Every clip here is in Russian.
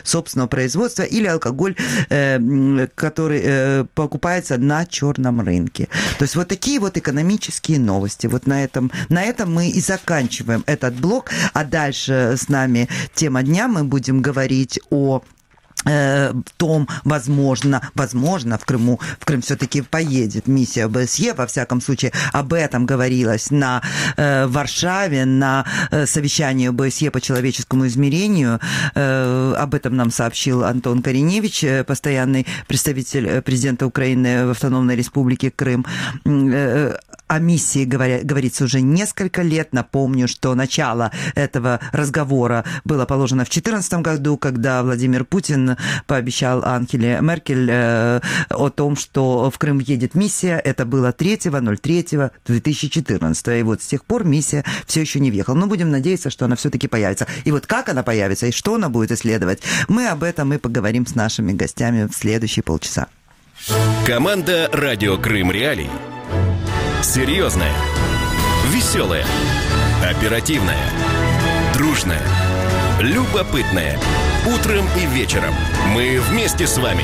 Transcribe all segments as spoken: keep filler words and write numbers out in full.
собственного производства, или алкоголь, э, который э, покупается на черном рынке. То есть вот такие вот экономические новости. Вот на этом, на этом мы и заканчиваем этот блок, а дальше с нами тема дня. Мы будем говорить о в том, возможно, возможно, в Крыму, в Крым все-таки поедет миссия ОБСЕ, во всяком случае, об этом говорилось на э, Варшаве, на э, совещании ОБСЕ по человеческому измерению. Э, об этом нам сообщил Антон Кореневич, постоянный представитель президента Украины в Автономной Республике Крым. Э, о миссии говоря, говорится уже несколько лет. Напомню, что начало этого разговора было положено в две тысячи четырнадцатом году, когда Владимир Путин пообещал Ангеле Меркель э, о том, что в Крым едет миссия. Это было третьего ноль третьего две тысячи четырнадцатого. И вот с тех пор миссия все еще не въехала. Но будем надеяться, что она все-таки появится. И вот как она появится и что она будет исследовать, мы об этом и поговорим с нашими гостями в следующие полчаса. Команда «Радио Крым Реалии». Серьезная, веселая, оперативная, дружная, любопытная. Утром и вечером мы вместе с вами.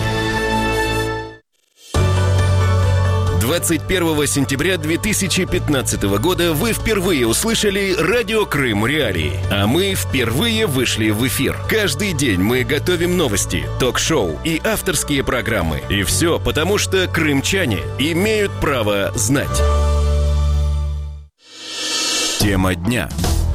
двадцать первого сентября две тысячи пятнадцатого года вы впервые услышали «Радио Крым Реалии», а мы впервые вышли в эфир. Каждый день мы готовим новости, ток-шоу и авторские программы. И все потому, что крымчане имеют право знать. Тема дня.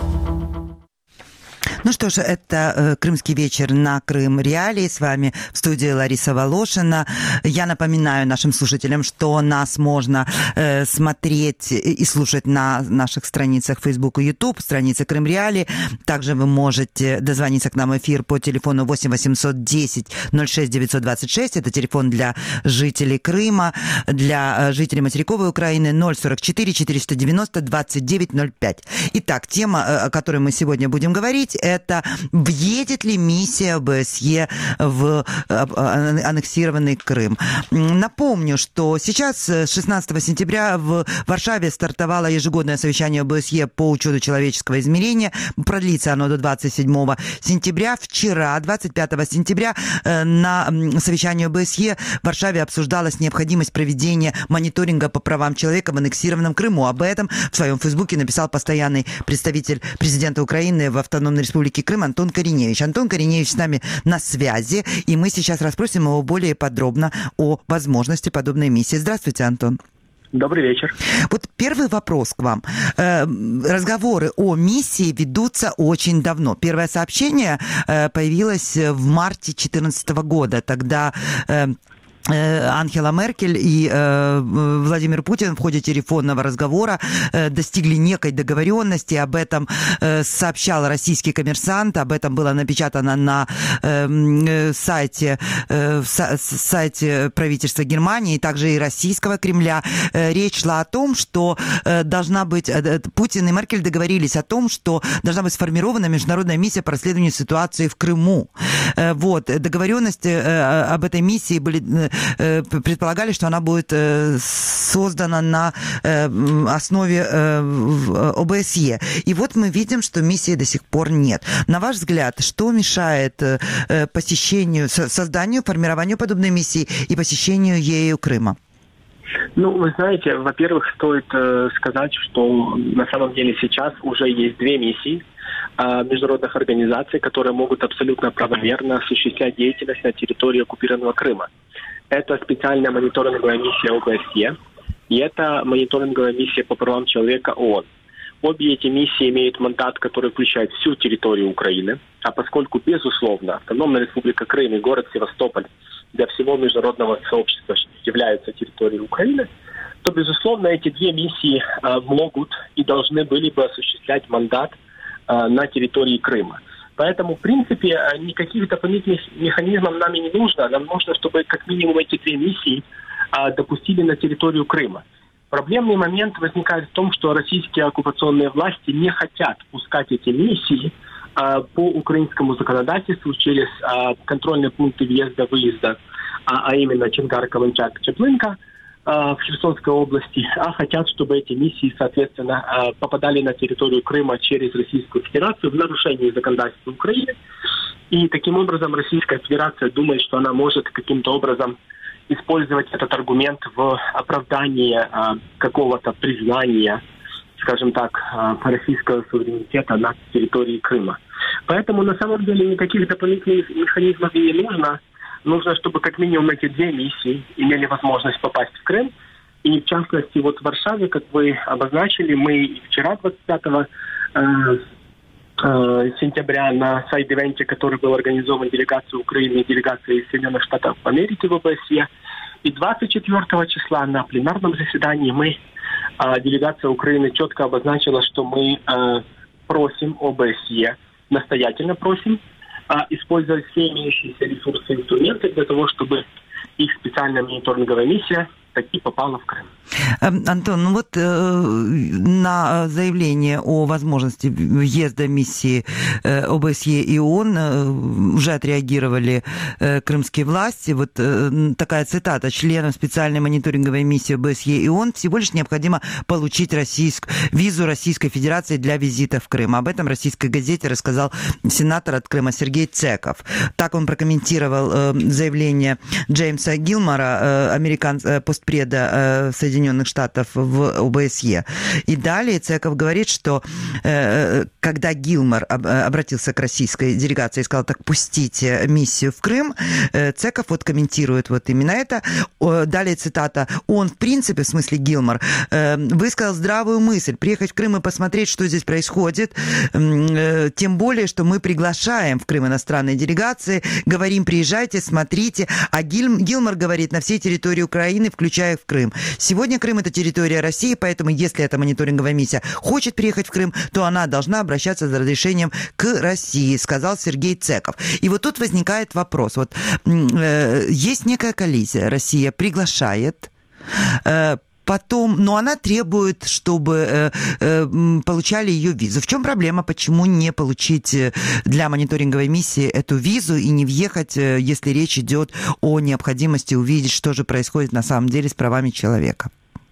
Ну что ж, это э, «Крымский вечер» на Крым Реалии. С вами в студии Лариса Волошина. Я напоминаю нашим слушателям, что нас можно э, смотреть и слушать на наших страницах Facebook и YouTube, странице Крым Реалии. Также вы можете дозвониться к нам в эфир по телефону восемь восемьсот десять ноль шесть девятьсот двадцать шесть. Это телефон для жителей Крыма, для жителей материковой Украины ноль сорок четыре четыреста девяносто двадцать девять ноль пять. Итак, тема, о которой мы сегодня будем говорить, это въедет ли миссия ОБСЕ в аннексированный Крым. Напомню, что сейчас, шестнадцатого сентября, в Варшаве стартовало ежегодное совещание ОБСЕ по учету человеческого измерения. Продлится оно до двадцать седьмого сентября. Вчера, двадцать пятого сентября, на совещании ОБСЕ в Варшаве обсуждалась необходимость проведения мониторинга по правам человека в аннексированном Крыму. Об этом в своем фейсбуке написал постоянный представитель президента Украины в Автономной Республике Крым Антон Кореневич. Антон Кореневич с нами на связи, и мы сейчас расспросим его более подробно о возможности подобной миссии. Здравствуйте, Антон. Добрый вечер. Вот первый вопрос к вам. Разговоры о миссии ведутся очень давно. Первое сообщение появилось в марте две тысячи четырнадцатого года. Тогда Ангела Меркель и э, Владимир Путин в ходе телефонного разговора э, достигли некой договоренности. Об этом э, сообщал российский «Коммерсант», об этом было напечатано на э, сайте, э, сайте правительства Германии, также и российского Кремля. Э, речь шла о том, что э, должна быть... Э, Путин и Меркель договорились о том, что должна быть сформирована международная миссия по расследованию ситуации в Крыму. Э, вот. Договоренности э, об этой миссии были... предполагали, что она будет создана на основе ОБСЕ. И вот мы видим, что миссии до сих пор нет. На ваш взгляд, что мешает посещению, созданию, формированию подобной миссии и посещению ею Крыма? Ну, вы знаете, во-первых, стоит э, сказать, что на самом деле сейчас уже есть две миссии э, международных организаций, которые могут абсолютно правомерно осуществлять деятельность на территории оккупированного Крыма. Это специальная мониторинговая миссия ОБСЕ и это мониторинговая миссия по правам человека ООН. Обе эти миссии имеют мандат, который включает всю территорию Украины, а поскольку, безусловно, Автономная Республика Крым и город Севастополь для всего международного сообщества являются территорией Украины, то, безусловно, эти две миссии э, могут и должны были бы осуществлять мандат э, на территории Крыма. Поэтому, в принципе, никаких дополнительных механизмов нам и не нужно. Нам нужно, чтобы как минимум эти две миссии а, допустили на территорию Крыма. Проблемный момент возникает в том, что российские оккупационные власти не хотят пускать эти миссии а, по украинскому законодательству через а, контрольные пункты въезда-выезда, а, а именно Чонгар, Каланчак, Чаплынка в Херсонской области, а хотят, чтобы эти миссии, соответственно, попадали на территорию Крыма через Российскую Федерацию в нарушении законодательства Украины. И таким образом Российская Федерация думает, что она может каким-то образом использовать этот аргумент в оправдании а, какого-то признания, скажем так, а, российского суверенитета на территории Крыма. Поэтому на самом деле никаких дополнительных механизмов и не нужно. Нужно, чтобы как минимум эти две миссии имели возможность попасть в Крым. И в частности, вот в Варшаве, как вы обозначили, мы вчера, двадцать пятого сентября, на сайд-ивенте, который был организован делегацией Украины и делегацией Соединенных Штатов Америки в ОБСЕ, и двадцать четвёртого числа на пленарном заседании мы, делегация Украины, четко обозначила, что мы просим ОБСЕ, настоятельно просим, использовать все имеющиеся ресурсы и инструменты для того, чтобы их специальная мониторинговая миссия таки попала в Крым. Антон, ну вот э, на заявление о возможности въезда миссии э, ОБСЕ и ООН э, уже отреагировали э, крымские власти. Вот э, такая цитата: членам специальной мониторинговой миссии ОБСЕ и ООН всего лишь необходимо получить российск... визу Российской Федерации для визита в Крым. Об этом российской газете рассказал сенатор от Крыма Сергей Цеков. Так он прокомментировал э, заявление Джеймса Гилмора, э, американ... э, постпреда э, Соединенных Штатов в ОБСЕ. И далее Цеков говорит, что э, когда Гилмор об, обратился к российской делегации и сказал: так, пустите миссию в Крым, э, Цеков вот комментирует вот именно это. О, далее цитата: он, в принципе, в смысле Гилмор, э, высказал здравую мысль приехать в Крым и посмотреть, что здесь происходит, э, тем более, что мы приглашаем в Крым иностранные делегации, говорим: приезжайте, смотрите, а Гил, Гилмор говорит: на всей территории Украины, включая в Крым. Сегодня Крым — это территория России, поэтому если эта мониторинговая миссия хочет приехать в Крым, то она должна обращаться за разрешением к России, сказал Сергей Цеков. И вот тут возникает вопрос. Вот э, есть некая коллизия. Россия приглашает, э, потом, но она требует, чтобы э, э, получали ее визу. В чем проблема? Почему не получить для мониторинговой миссии эту визу и не въехать, если речь идет о необходимости увидеть, что же происходит на самом деле с правами человека?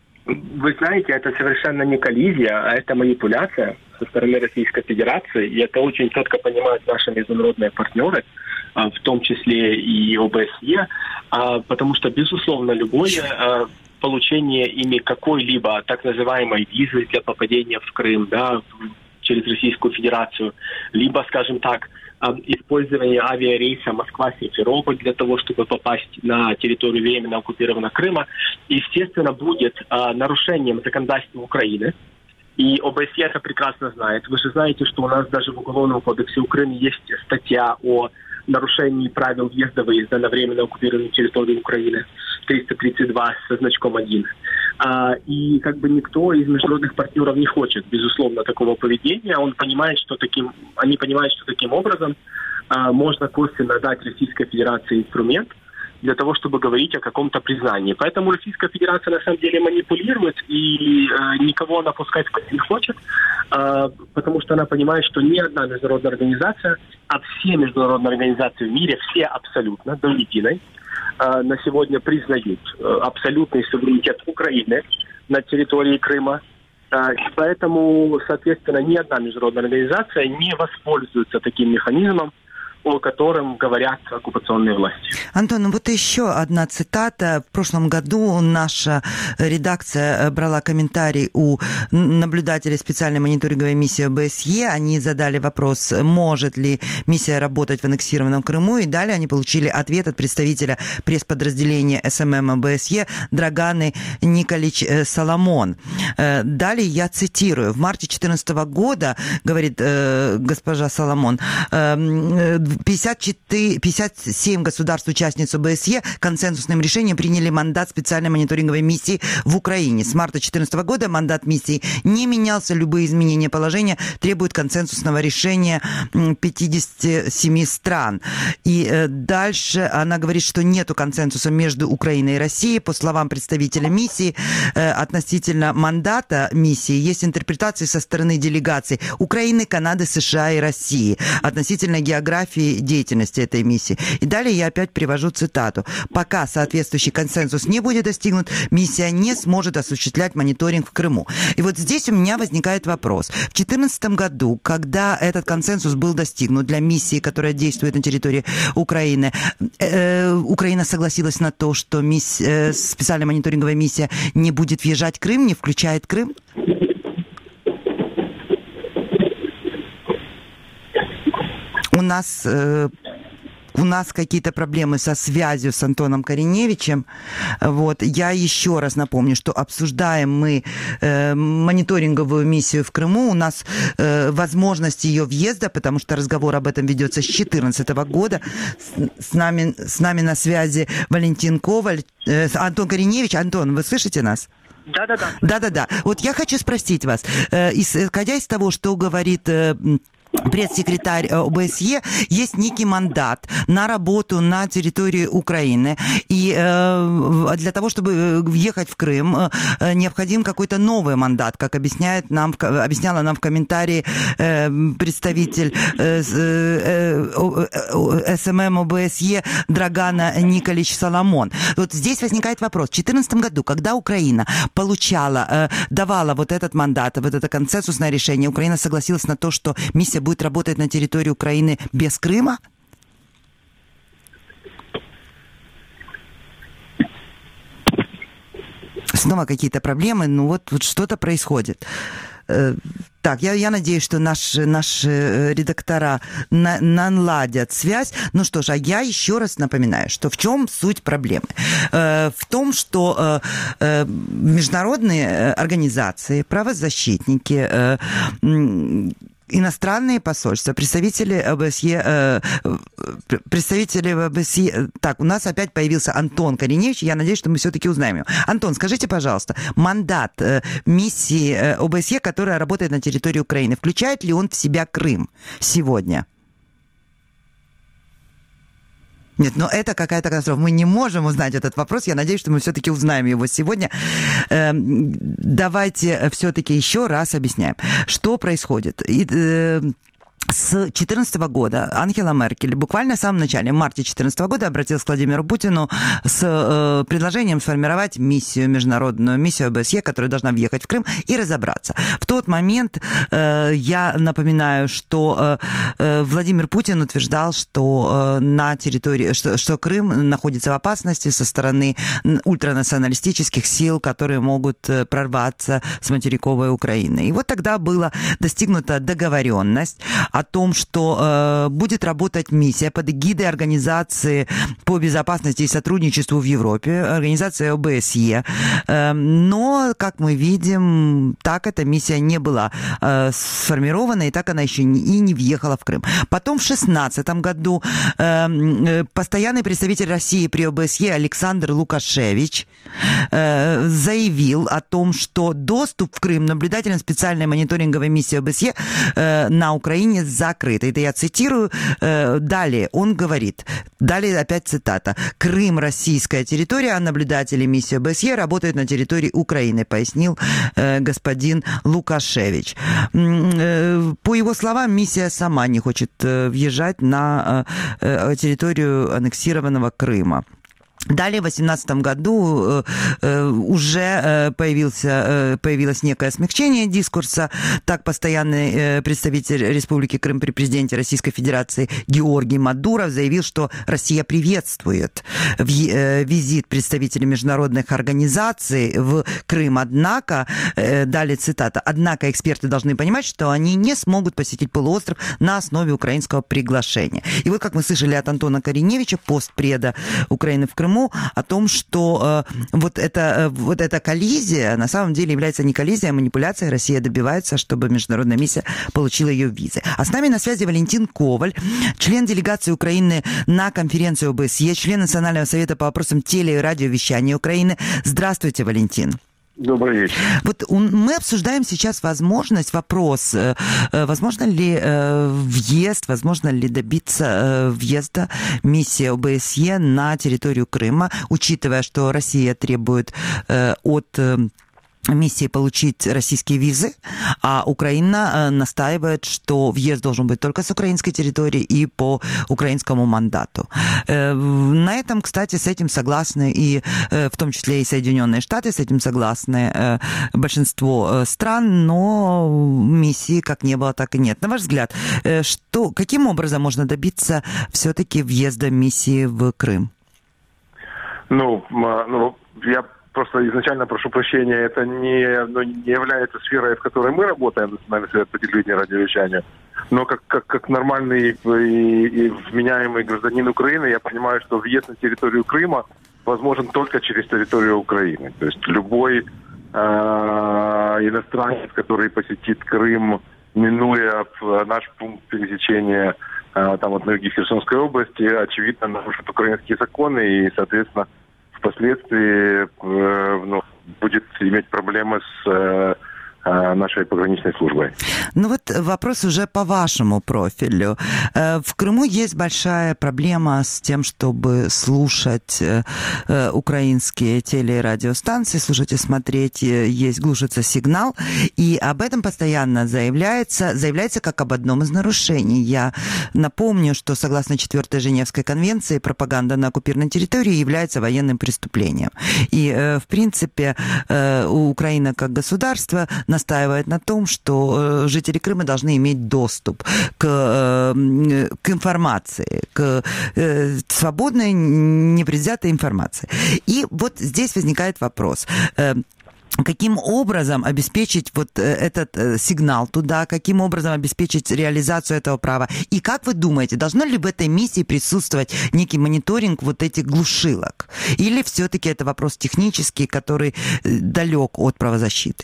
Вы знаете, это совершенно не коллизия, а это манипуляция со стороны Российской Федерации. И это очень четко понимают наши международные партнеры, в том числе и ОБСЕ, потому что, безусловно, любое получение ими какой-либо так называемой визы для попадения в Крым, да, через Российскую Федерацию, либо, скажем так, использование авиарейса Москва-Симферополь для того, чтобы попасть на территорию временно оккупированного Крыма, естественно, будет нарушением законодательства Украины. И ОБСЕ это прекрасно знает. Вы же знаете, что у нас даже в Уголовном кодексе Украины есть статья о нарушении правил въезда-выезда на временно оккупированную территорию Украины, триста тридцать два со значком один. А, и как бы никто из международных партнеров не хочет, безусловно, такого поведения. Он понимает, что таким, они понимают, что таким образом а, можно косвенно дать Российской Федерации инструмент для того, чтобы говорить о каком-то признании. Поэтому Российская Федерация на самом деле манипулирует, и э, никого она пускать не хочет, э, потому что она понимает, что ни одна международная организация, а все международные организации в мире, все абсолютно, до единой, э, на сегодня признают э, абсолютный суверенитет Украины на территории Крыма. Э, поэтому, соответственно, ни одна международная организация не воспользуется таким механизмом, о котором говорят оккупационные власти. Антон, ну вот еще одна цитата. В прошлом году наша редакция брала комментарий у наблюдателей специальной мониторинговой миссии ОБСЕ. Они задали вопрос, может ли миссия работать в аннексированном Крыму, и далее они получили ответ от представителя пресс-подразделения эс эм эм ОБСЕ Драганы Николич Соломон. Далее я цитирую. В марте две тысячи четырнадцатого года, говорит э, госпожа Соломон, э, пятьдесят четыре, пятьдесят семь государств-участниц ОБСЕ консенсусным решением приняли мандат специальной мониторинговой миссии в Украине. С марта две тысячи четырнадцатого года мандат миссии не менялся. Любые изменения положения требуют консенсусного решения пятидесяти семи стран. И э, дальше она говорит, что нету консенсуса между Украиной и Россией. По словам представителя миссии, э, относительно мандата миссии есть интерпретации со стороны делегаций Украины, Канады, США и России. Относительно географии философии деятельности этой миссии. И далее я опять привожу цитату. Пока соответствующий консенсус не будет достигнут, миссия не сможет осуществлять мониторинг в Крыму. И вот здесь у меня возникает вопрос. В две тысячи четырнадцатом году, когда этот консенсус был достигнут для миссии, которая действует на территории Украины, э, Украина согласилась на то, что мисс, э, специальная мониторинговая миссия не будет въезжать в Крым, не включает Крым? У нас... Э, У нас какие-то проблемы со связью с Антоном Кориневичем. Вот. Я еще раз напомню, что обсуждаем мы э, мониторинговую миссию в Крыму. У нас э, возможность ее въезда, потому что разговор об этом ведется с две тысячи четырнадцатого года. С, с, нами, с нами на связи Валентин Коваль, э, Антон Кориневич. Антон, вы слышите нас? Да-да-да. Да-да-да. Вот я хочу спросить вас, э, исходя из того, что говорит... Э, пресс-секретарь ОБСЕ, есть некий мандат на работу на территории Украины. И э, для того, чтобы въехать в Крым, э, необходим какой-то новый мандат, как объясняет нам, объясняла нам в комментарии э, представитель э, э, СММ ОБСЕ Драгана Николич Соломон. Вот здесь возникает вопрос. В две тысячи четырнадцатом году, когда Украина получала, э, давала вот этот мандат, вот это консенсусное решение, Украина согласилась на то, что миссия будет работать на территории Украины без Крыма? Снова какие-то проблемы, ну вот, вот что-то происходит. Так, я, я надеюсь, что наши, наши редактора на, наладят связь. Ну что ж, а я еще раз напоминаю, что в чем суть проблемы? Э, в том, что э, э, международные организации, правозащитники, э, иностранные посольства, представители ОБСЕ, э, представители ОБСЕ... Так, у нас опять появился Антон Кориневич, я надеюсь, что мы все-таки узнаем его. Антон, скажите, пожалуйста, мандат э, миссии э, ОБСЕ, которая работает на территории Украины, включает ли он в себя Крым сегодня? Нет, но это какая-то катастрофа. Мы не можем узнать этот вопрос. Я надеюсь, что мы все-таки узнаем его сегодня. Э, давайте все-таки еще раз объясняем, что происходит. И, э, с две тысячи четырнадцатого года Ангела Меркель буквально в самом начале, в марте две тысячи четырнадцатого года, обратилась к Владимиру Путину с э, предложением сформировать миссию, международную миссию ОБСЕ, которая должна въехать в Крым и разобраться. В тот момент э, я напоминаю, что э, Владимир Путин утверждал, что э, на территории, что, что Крым находится в опасности со стороны ультранационалистических сил, которые могут прорваться с материковой Украины. И вот тогда была достигнута договоренность о том, что э, будет работать миссия под эгидой Организации по безопасности и сотрудничеству в Европе, организации ОБСЕ. Э, но, как мы видим, так эта миссия не была э, сформирована, и так она еще не, и не въехала в Крым. Потом в две тысячи шестнадцатом году э, постоянный представитель России при ОБСЕ Александр Лукашевич э, заявил о том, что доступ в Крым наблюдателям специальной мониторинговой миссии ОБСЕ э, на Украине закрыт. Это я цитирую. Далее он говорит, далее опять цитата. «Крым – российская территория, а наблюдатели миссии ОБСЕ работают на территории Украины», пояснил господин Лукашевич. По его словам, миссия сама не хочет въезжать на территорию аннексированного Крыма. Далее в две тысячи восемнадцатом году э, уже э, появился, э, появилось некое смягчение дискурса. Так, постоянный э, представитель Республики Крым при президенте Российской Федерации Георгий Мадуров заявил, что Россия приветствует в, э, визит представителей международных организаций в Крым. Однако, э, далее цитата, «Однако эксперты должны понимать, что они не смогут посетить полуостров на основе украинского приглашения». И вот, как мы слышали от Антона Кориневича, постпреда Украины в Крыму, о том, что э, вот, это, вот эта коллизия на самом деле является не коллизией, а манипуляцией. Россия добивается, чтобы международная миссия получила ее визы. А с нами на связи Валентин Коваль, член делегации Украины на конференцию ОБСЕ, член Национального совета по вопросам теле- и радиовещания Украины. Здравствуйте, Валентин. Добрый вечер. Вот мы обсуждаем сейчас возможность, вопрос, возможно ли въезд, возможно ли добиться въезда миссии ОБСЕ на территорию Крыма, учитывая, что Россия требует от миссии получить российские визы, а Украина настаивает, что въезд должен быть только с украинской территории и по украинскому мандату. На этом, кстати, с этим согласны и в том числе и Соединенные Штаты, с этим согласны большинство стран, но миссии как не было, так и нет. На ваш взгляд, что, каким образом можно добиться все-таки въезда миссии в Крым? Ну, ну я просто изначально прошу прощения, это не, ну, не является сферой, в которой мы работаем, Национальный совет по телевидению и радиовещанию. Но как, как, как нормальный и, и вменяемый гражданин Украины, я понимаю, что въезд на территорию Крыма возможен только через территорию Украины. То есть любой э, иностранец, который посетит Крым, минуя наш пункт пересечения э, там вот на юге Херсонской области, очевидно нарушит украинские законы и, соответственно, впоследствии э, ну, будет иметь проблемы с э, нашей пограничной службой. Ну вот вопрос уже по вашему профилю. В Крыму есть большая проблема с тем, чтобы слушать украинские теле- и радиостанции, слушать и смотреть, есть глушится сигнал, и об этом постоянно заявляется, заявляется как об одном из нарушений. Я напомню, что согласно четвёртой Женевской конвенции пропаганда на оккупированной территории является военным преступлением. И, в принципе, Украина как государство настаивает на том, что жители Крыма должны иметь доступ к, к информации, к свободной, непредвзятой информации. И вот здесь возникает вопрос. Каким образом обеспечить вот этот сигнал туда, каким образом обеспечить реализацию этого права? И как вы думаете, должно ли в этой миссии присутствовать некий мониторинг вот этих глушилок? Или все-таки это вопрос технический, который далек от правозащиты?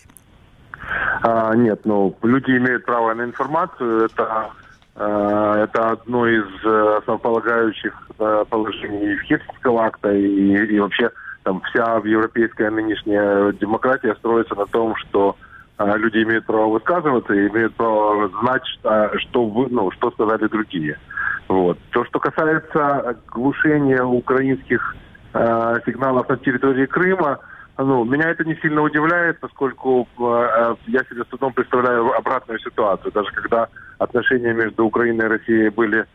А, нет, ну, люди имеют право на информацию. Это, э, это одно из основополагающих э, положений Хельсинского акта. И, и вообще там вся европейская нынешняя демократия строится на том, что э, люди имеют право высказываться и имеют право знать, что, что, вы, ну, что сказали другие. Вот. То, что касается глушения украинских э, сигналов на территории Крыма, ну, меня это не сильно удивляет, поскольку э, я себе с трудом представляю обратную ситуацию. Даже когда отношения между Украиной и Россией были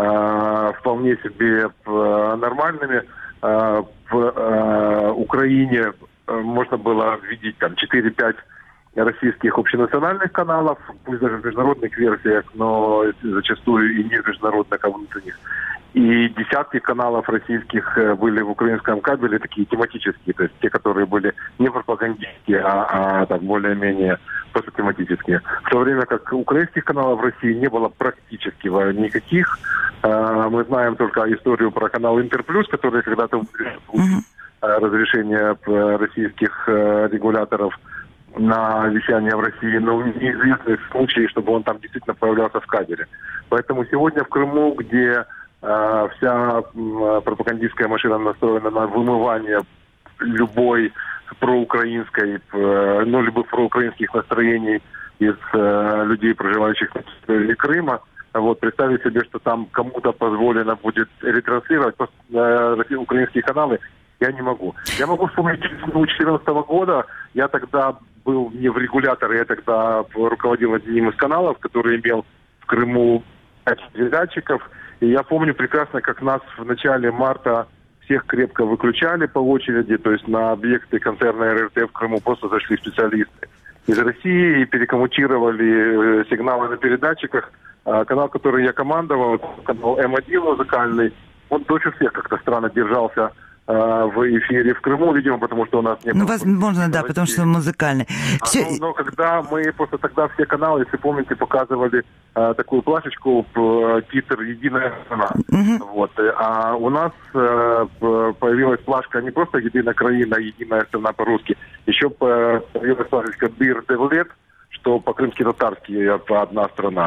э, вполне себе э, нормальными, э, в э, Украине э, можно было видеть там четыре-пять российских общенациональных каналов, пусть даже в международных версиях, но зачастую и не в международных, а внутренних. И десятки каналов российских были в украинском кабеле, такие тематические, то есть те, которые были не пропагандистские, а, а так более-менее просто тематические. В то время как украинских каналов в России не было практически никаких. Мы знаем только историю про канал Интерплюс, который когда-то получил разрешение российских регуляторов на вещание в России, но неизвестны случаи, чтобы он там действительно появлялся в кабеле. Поэтому сегодня в Крыму, где э, вся э, пропагандистская машина настроена на вымывание любой проукраинской, э, ну, любых проукраинских настроений из э, людей, проживающих на территории Крыма, вот, представить себе, что там кому-то позволено будет ретранслировать э, украинские каналы, я не могу. Я могу вспомнить две тысячи четырнадцатого года, я тогда был не в регуляторе, я тогда руководил одним из каналов, который имел в Крыму пять передатчиков. И я помню прекрасно, как нас в начале марта всех крепко выключали по очереди, то есть на объекты концерна эр эр тэ в Крыму просто зашли специалисты из России и перекоммутировали сигналы на передатчиках. Канал, который я командовал, канал эм один музыкальный, он дольше всех как-то странно держался в эфире в Крыму, видимо, потому что у нас не было... Ну, возможно, да, потому что музыкальный. Все... А, но, но когда мы просто тогда все каналы, если помните, показывали а, такую плашечку, титр «Единая страна». Uh-huh. Вот. А у нас а, появилась плашка не просто «Единая краина», «Единая страна» по-русски, еще появилась плашечка «Бир Девлет», что по-крымски-татарски одна страна.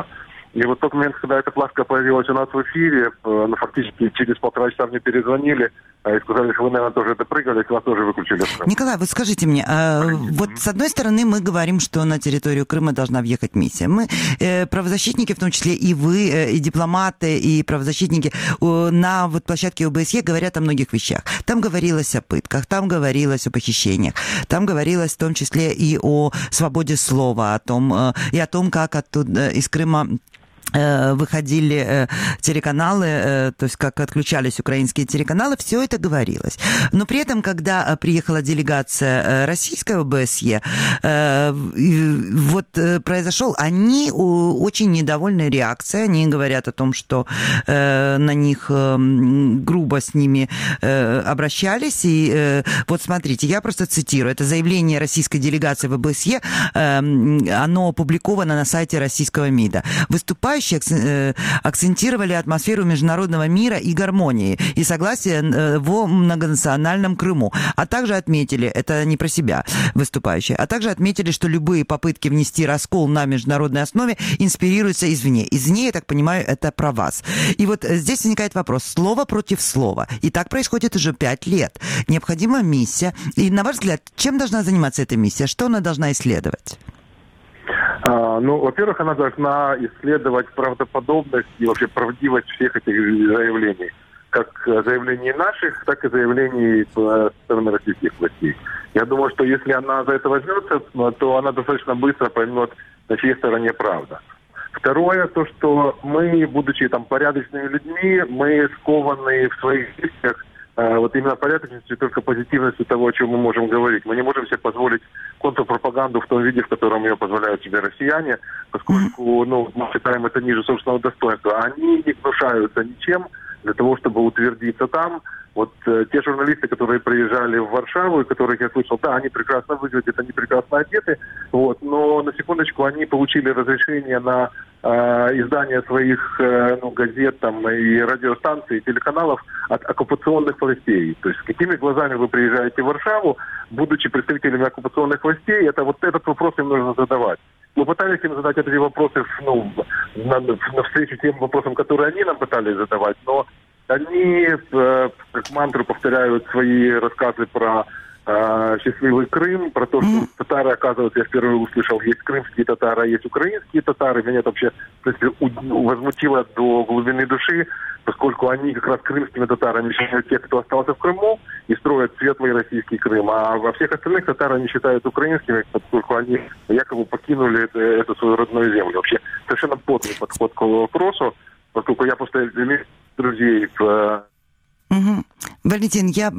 И вот тот момент, когда эта плашка появилась у нас в эфире, ну, фактически через полтора часа мне перезвонили и сказали, что вы, наверное, тоже это прыгали, и вас тоже выключили. Николай, вы скажите мне, а, вот с одной стороны мы говорим, что на территорию Крыма должна въехать миссия. Мы, э, правозащитники, в том числе и вы, э, и дипломаты, и правозащитники э, на вот площадке ОБСЕ говорят о многих вещах. Там говорилось о пытках, там говорилось о похищениях, там говорилось в том числе и о свободе слова, о том, э, и о том, как оттуда, из Крыма выходили телеканалы, то есть как отключались украинские телеканалы, все это говорилось. Но при этом, когда приехала делегация российской ОБСЕ, вот произошел, они очень недовольны реакцией, они говорят о том, что на них грубо с ними обращались, и вот смотрите, я просто цитирую, это заявление российской делегации в ОБСЕ, оно опубликовано на сайте российского МИДа. Выступая акцентировали атмосферу международного мира и гармонии и согласия в многонациональном Крыму. А также отметили, это не про себя выступающие, а также отметили, что любые попытки внести раскол на международной основе инспирируются извне. Извне, я так понимаю, это про вас. И вот здесь возникает вопрос. Слово против слова. И так происходит уже пять лет. Необходима миссия. И, на ваш взгляд, чем должна заниматься эта миссия? Что она должна исследовать? А, ну, во-первых, она должна исследовать правдоподобность и вообще правдивость всех этих заявлений. Как заявлений наших, так и заявлений со стороны российских властей. Я думаю, что если она за это возьмется, то она достаточно быстро поймет, на чьей стороне правда. Второе, то, что мы, будучи там порядочными людьми, мы скованы в своих действиях вот именно порядочностью, только позитивностью того, о чем мы можем говорить. Мы не можем себе позволить контрпропаганду в том виде, в котором ее позволяют себе россияне, поскольку ну, мы считаем это ниже собственного достоинства. Они не гнушаются ничем для того, чтобы утвердиться там. Вот э, те журналисты, которые приезжали в Варшаву, и которых я слышал, да, они прекрасно выглядят, они прекрасно одеты, вот, но на секундочку они получили разрешение на э, издание своих э, ну, газет там, и радиостанций, и телеканалов от оккупационных властей. То есть с какими глазами вы приезжаете в Варшаву, будучи представителями оккупационных властей, это вот этот вопрос им нужно задавать. Мы пытались им задать эти вопросы ну, на, на встречу тем вопросам, которые они нам пытались задавать, но они э, как мантру повторяют свои рассказы про э, счастливый Крым, про то, что татары, оказывается, я впервые услышал, есть крымские татары, а есть украинские татары. Меня это вообще в принципе, возмутило до глубины души, поскольку они как раз крымскими татарами считают тех, кто остался в Крыму, и строят светлый российский Крым. А во всех остальных татар они считают украинскими, поскольку они якобы покинули это, эту свою родную землю. Вообще совершенно подлый подход к вопросу, поскольку я просто имею друзей в... Угу. Валентин, я,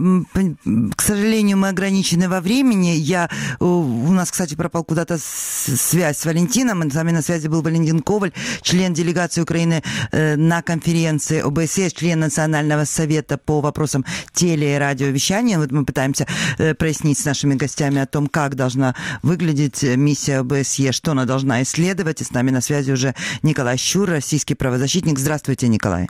к сожалению, мы ограничены во времени. Я, у нас, кстати, пропал куда-то связь с Валентином. С вами на связи был Валентин Коваль, член делегации Украины на конференции ОБСЕ, член Национального совета по вопросам теле- и радиовещания. Вот мы пытаемся прояснить с нашими гостями о том, как должна выглядеть миссия ОБСЕ, что она должна исследовать. И с нами на связи уже Николай Щур, российский правозащитник. Здравствуйте, Николай.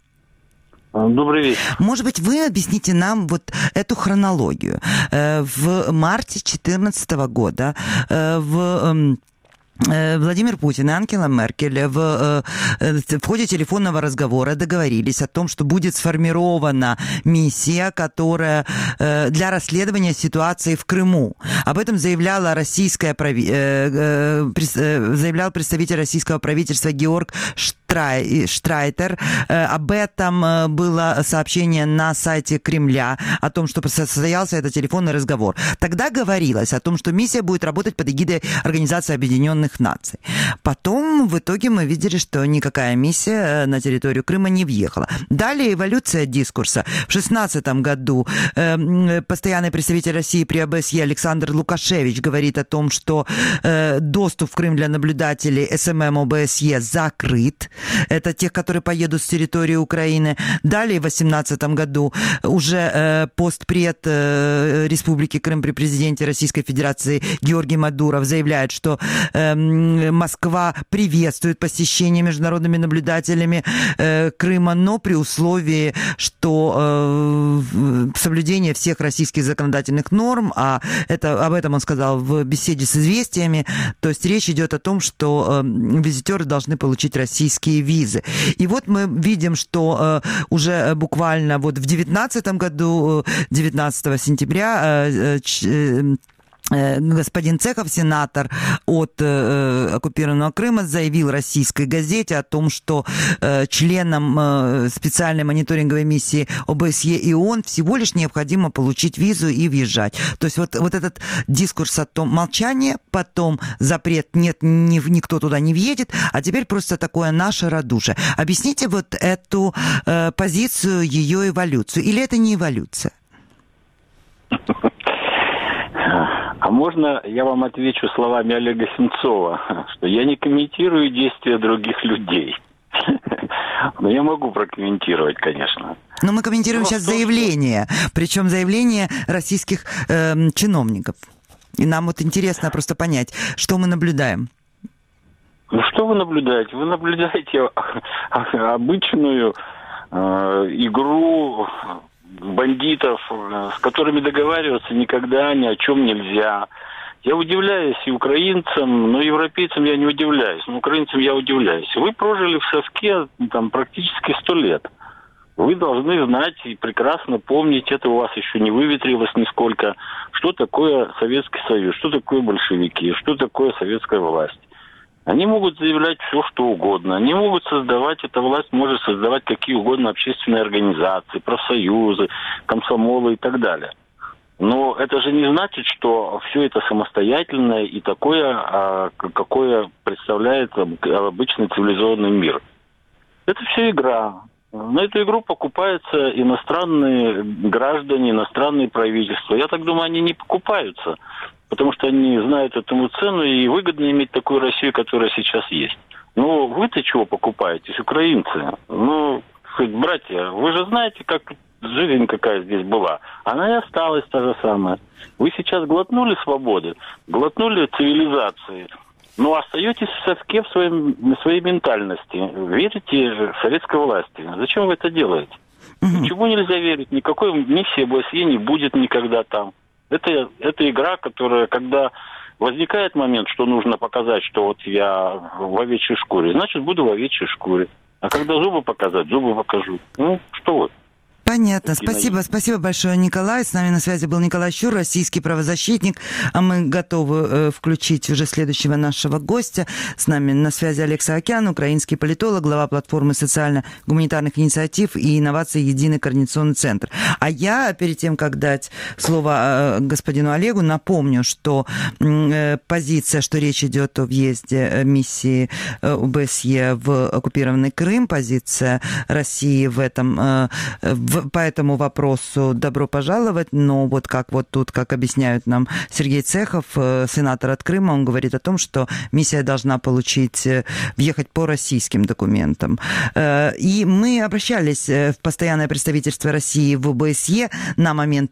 Добрый вечер. Может быть, вы объясните нам вот эту хронологию. В марте две тысячи четырнадцатого года в... Владимир Путин и Ангела Меркель в, в ходе телефонного разговора договорились о том, что будет сформирована миссия, которая для расследования ситуации в Крыму. Об этом заявляла российская, заявлял представитель российского правительства Георг Штрайтер. Об этом было сообщение на сайте Кремля, о том, что состоялся этот телефонный разговор. Тогда говорилось о том, что миссия будет работать под эгидой Организации Объединенных Наций. Потом в итоге мы видели, что никакая миссия на территорию Крыма не въехала. Далее эволюция дискурса. В шестнадцатом году э, постоянный представитель России при ОБСЕ Александр Лукашевич говорит о том, что э, доступ в Крым для наблюдателей эс эм эм ОБСЕ закрыт. Это тех, которые поедут с территории Украины. Далее в восемнадцатом году уже э, постпред э, Республики Крым при президенте Российской Федерации Георгий Мадуров заявляет, что э, Москва приветствует посещение международными наблюдателями э, Крыма, но при условии, что э, соблюдение всех российских законодательных норм, а это, об этом он сказал в беседе с «Известиями». То есть речь идет о том, что визитеры должны получить российские визы. И вот мы видим, что уже буквально вот в две тысячи девятнадцатом году, девятнадцатого сентября, господин Цехов, сенатор от э, оккупированного Крыма, заявил российской газете о том, что э, членам э, специальной мониторинговой миссии ОБСЕ и ООН всего лишь необходимо получить визу и въезжать. То есть вот, вот этот дискурс о том, молчание, потом запрет, нет, ни, никто туда не въедет, а теперь просто такое наше радушие. Объясните вот эту э, позицию, ее эволюцию. Или это не эволюция? А можно я вам отвечу словами Олега Сенцова, что я не комментирую действия других людей. Но я могу прокомментировать, конечно. Но мы комментируем Но сейчас том, заявление, что... причем заявление российских э, чиновников. И нам вот интересно просто понять, что мы наблюдаем. Ну что вы наблюдаете? Вы наблюдаете обычную э, игру бандитов, с которыми договариваться никогда ни о чем нельзя. Я удивляюсь и украинцам, но европейцам я не удивляюсь, но украинцам я удивляюсь. Вы прожили в совке там практически сто лет. Вы должны знать и прекрасно помнить, это у вас еще не выветрилось нисколько, что такое Советский Союз, что такое большевики, что такое советская власть. Они могут заявлять все, что угодно. Они могут создавать, эта власть может создавать какие угодно общественные организации, профсоюзы, комсомолы и так далее. Но это же не значит, что все это самостоятельное и такое, какое представляет обычный цивилизованный мир. Это все игра. На эту игру покупаются иностранные граждане, иностранные правительства. Я так думаю, они не покупаются, потому что они знают этому цену, и выгодно иметь такую Россию, которая сейчас есть. Ну, вы-то чего покупаетесь, украинцы? Ну, хоть, братья, вы же знаете, как жизнь какая здесь была. Она и осталась та же самая. Вы сейчас глотнули свободы, глотнули цивилизации, но остаетесь в совке в своем, в своей ментальности. Верите советской власти. Зачем вы это делаете? Mm-hmm. Ничего нельзя верить. Никакой миссии ОБСЕ не будет никогда там. Это, это игра, которая, когда возникает момент, что нужно показать, что вот я в овечьей шкуре, значит, буду в овечьей шкуре. А когда зубы показать, зубы покажу. Ну, что вы. Понятно. Спасибо, спасибо большое, Николай. С нами на связи был Николай Щур, российский правозащитник. А мы готовы э, включить уже следующего нашего гостя. С нами на связи Олег Саакян, украинский политолог, глава платформы социально-гуманитарных инициатив и инноваций «Единый координационный центр». А я, перед тем, как дать слово э, господину Олегу, напомню, что э, позиция, что речь идет о въезде миссии э, ОБСЕ в оккупированный Крым, позиция России в этом э, в по этому вопросу добро пожаловать, но вот как вот тут, как объясняют нам Сергей Цехов, сенатор от Крыма, он говорит о том, что миссия должна получить, въехать по российским документам. И мы обращались в постоянное представительство России в ОБСЕ на момент,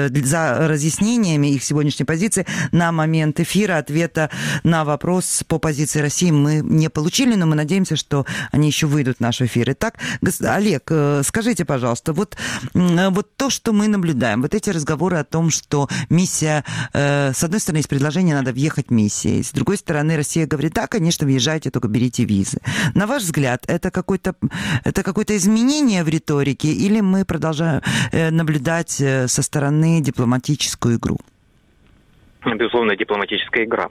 за разъяснениями их сегодняшней позиции, на момент эфира ответа на вопрос по позиции России мы не получили, но мы надеемся, что они еще выйдут в наш эфир. Итак, Олег, скажите, пожалуйста, вот Вот то, что мы наблюдаем, вот эти разговоры о том, что миссия, э, с одной стороны, из предложения надо въехать миссией, с другой стороны, Россия говорит, да, конечно, въезжайте, только берите визы. На ваш взгляд, это какое-то, это какое-то изменение в риторике, или мы продолжаем э, наблюдать со стороны дипломатическую игру? Безусловно, дипломатическая игра.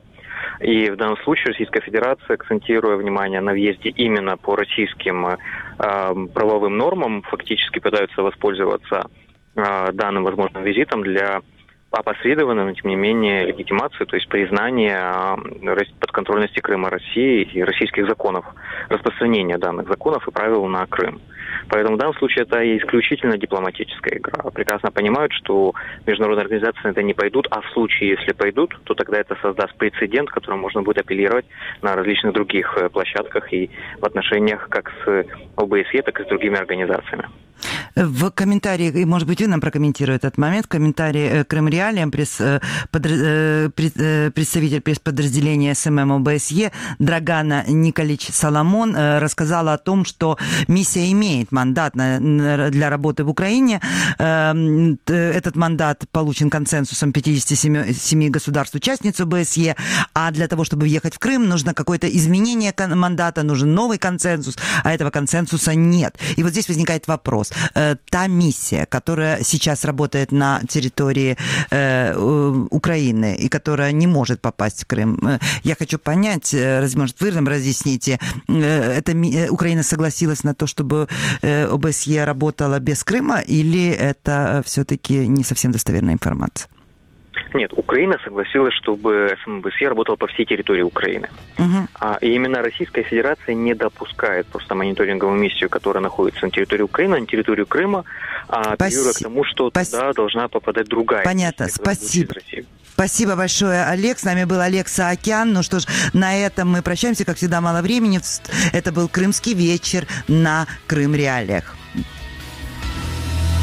И в данном случае Российская Федерация, акцентируя внимание на въезде именно по российским э, правовым нормам, фактически пытаются воспользоваться э, данным возможным визитом для опосредованной, но тем не менее легитимации, то есть признания э, подконтрольности Крыма России и российских законов, распространения данных законов и правил на Крым. Поэтому в данном случае это исключительно дипломатическая игра. Прекрасно понимают, что международные организации на это не пойдут, а в случае, если пойдут, то тогда это создаст прецедент, которым можно будет апеллировать на различных других площадках и в отношениях как с ОБСЕ, так и с другими организациями. В комментарии, и, может быть, вы нам прокомментируете этот момент, в комментарии Крым Реалиям пресс, представитель пресс-подразделения СММ ОБСЕ Драгана Николич Соломон рассказала о том, что миссия имеет мандат для работы в Украине. Этот мандат получен консенсусом пятидесяти семи государств-участниц ОБСЕ, а для того, чтобы въехать в Крым, нужно какое-то изменение мандата, нужен новый консенсус, а этого консенсуса нет. И вот здесь возникает вопрос. Та миссия, которая сейчас работает на территории э, Украины и которая не может попасть в Крым, я хочу понять, может, вы нам разъясните, это, Украина согласилась на то, чтобы ОБСЕ работала без Крыма, или это все-таки не совсем достоверная информация? Нет, Украина согласилась, чтобы СМБСЕ работала по всей территории Украины. Uh-huh. А, и именно Российская Федерация не допускает просто мониторинговую миссию, которая находится на территории Украины, на территорию Крыма, а апеллируя к тому, что Пас... туда должна попадать другая. Понятно, миссия, спасибо. Спасибо большое, Олег. С нами был Олег Саакян. Ну что ж, на этом мы прощаемся. Как всегда, мало времени. Это был «Крымский вечер» на Крым Реалиях.